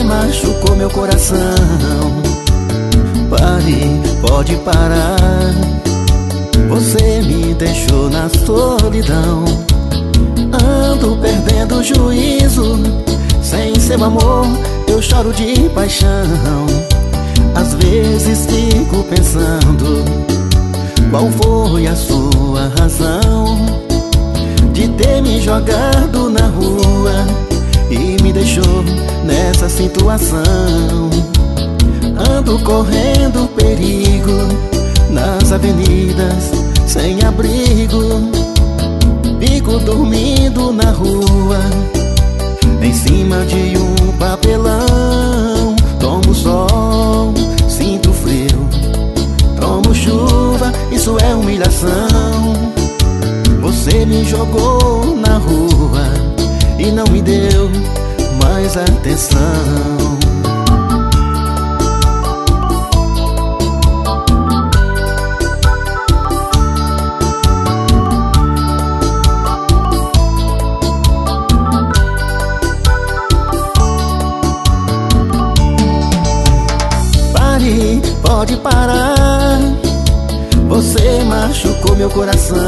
machucou meu coração. Pare, pode parar. Você me deixou na solidão. Ando perdendo o juízo. Sem seu amor eu choro de paixão. Às vezes fico pensando, qual foi a sua razão de ter me jogado na rua e me deixou nessa situação. Ando correndo perigo nas avenidas sem abrigo. Fico dormindo na rua em cima de um papelão. Tomo sol, sinto frio, tomo chuva, isso é humilhação. Você me jogou na rua e não me deu mais atenção. Pode parar. Você machucou meu coração.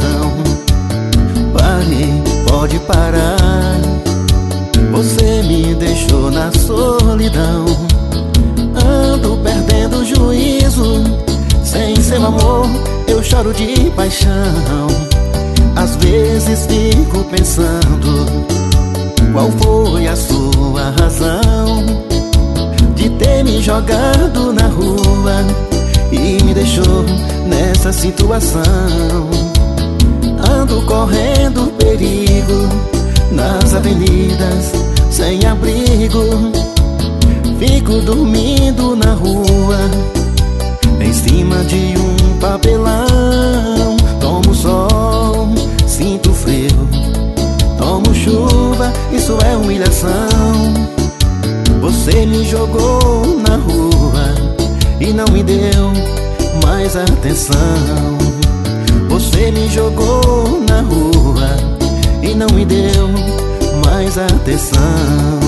Pare, pode parar. Você me deixou na solidão. Ando perdendo o juízo. Sem seu amor eu choro de paixão. Às vezes fico pensando, qual foi a sua razão de ter me jogado na rua e me deixou nessa situação. Ando correndo perigo nas avenidas sem abrigo. Fico dormindo na rua em cima de um papelão. Tomo sol, sinto frio, tomo chuva, isso é humilhação. Você me jogou na rua e não me deu mais atenção. Você me jogou na rua e não me deu mais atenção.